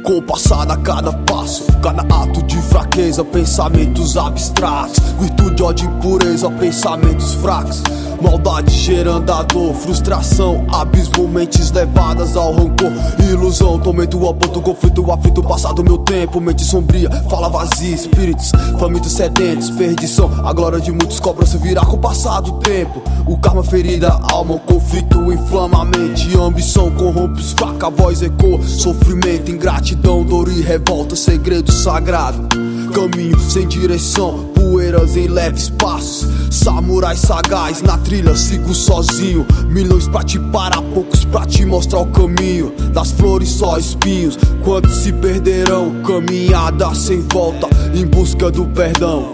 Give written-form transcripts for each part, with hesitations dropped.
compassado a cada passo, cada ato de fraqueza, pensamentos abstratos, virtude, ódio, impureza, pensamentos fracos, maldade gerando a dor, frustração, abismo, mentes levadas ao rancor, ilusão, tormento, aponto, conflito, aflito, passado meu tempo, mente sombria, fala vazia, espíritos famintos, sedentos, perdição, a glória de muitos cobra se virar com o passar do tempo, o karma, ferida, alma, o conflito inflama a mente, ambição corrompe os fracos, a voz ecoa, sofrimento, ingratidão, dor e revolta, segredo sagrado, caminho sem direção, poeiras em leves passos, samurai sagaz, na trilha sigo sozinho, milhões pra te parar, poucos pra te mostrar o caminho, das flores só espinhos, quantos se perderão, caminhada sem volta, em busca do perdão.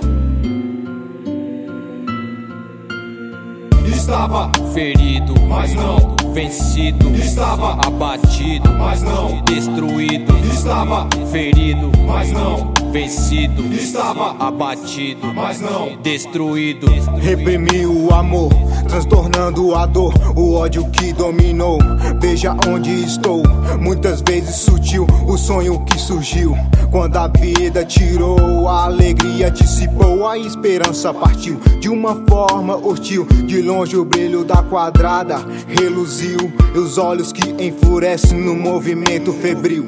Estava ferido, mas não vencido. Estava abatido, mas não destruído. Estava ferido, mas não vencido. Estava abatido, mas não destruído. Reprimi o amor, transtornando a dor, o ódio que dominou. Veja onde estou, muitas vezes sutil o sonho que surgiu. Quando a vida tirou, a alegria dissipou, a esperança partiu de uma forma hostil. De longe o brilho da quadrada reluziu, e os olhos que enfurecem no movimento febril.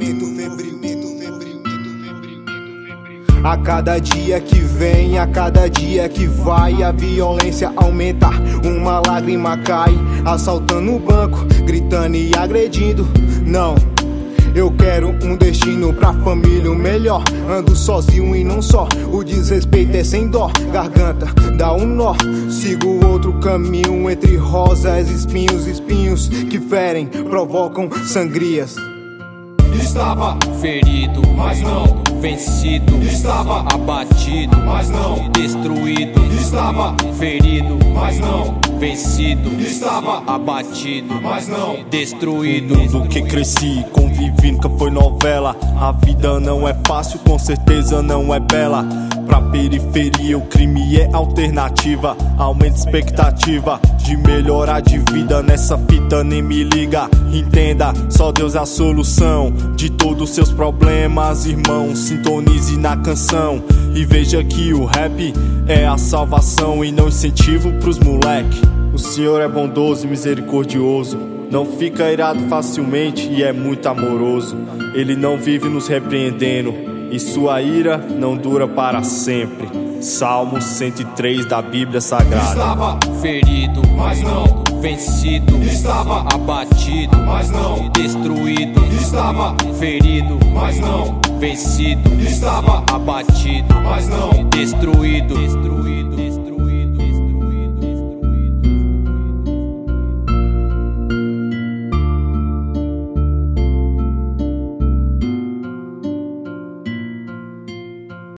A cada dia que vem, a cada dia que vai, a violência aumenta, uma lágrima cai, assaltando o banco, gritando e agredindo. Não, eu quero um destino pra família, o melhor. Ando sozinho e não só, o desrespeito é sem dó. Garganta dá um nó, sigo outro caminho entre rosas, espinhos, espinhos que ferem, provocam sangrias. Estava ferido, mas não vencido. Estava abatido, mas não destruído. Estava ferido, mas não vencido. Estava abatido, mas não destruído. O mundo que cresci, convivi, nunca foi novela. A vida não é fácil, com certeza não é bela. Pra periferia o crime é alternativa, aumenta expectativa de melhorar de vida. Nessa fita nem me liga, entenda, só Deus é a solução de todos os seus problemas, irmão. Sintonize na canção e veja que o rap é a salvação e não incentivo pros moleque. O Senhor é bondoso e misericordioso, não fica irado facilmente e é muito amoroso. Ele não vive nos repreendendo e sua ira não dura para sempre. Salmo 103 da Bíblia Sagrada. Estava ferido, mas não vencido. Estava abatido, mas não destruído. Estava ferido, mas não vencido. Estava abatido, mas não destruído.